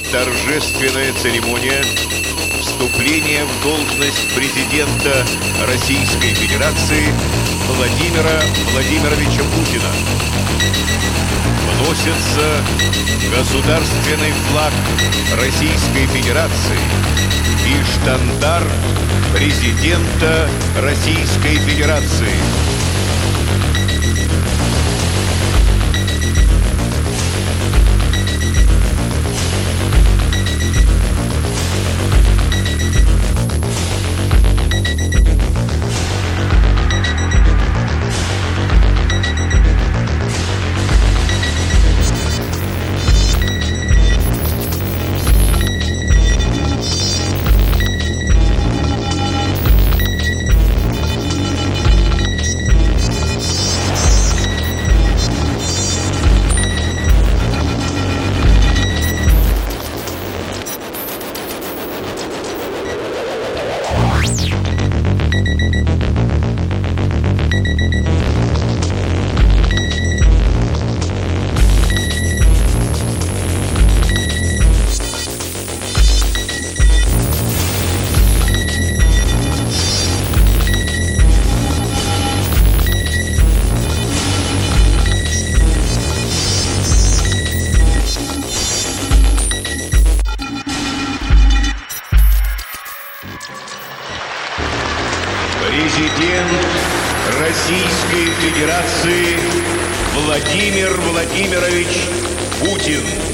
торжественная церемония вступления в должность президента Российской Федерации Владимира Владимировича Путина. Вносится государственный флаг Российской Федерации и штандарт президента Российской Федерации. Президент Российской Федерации Владимир Владимирович Путин.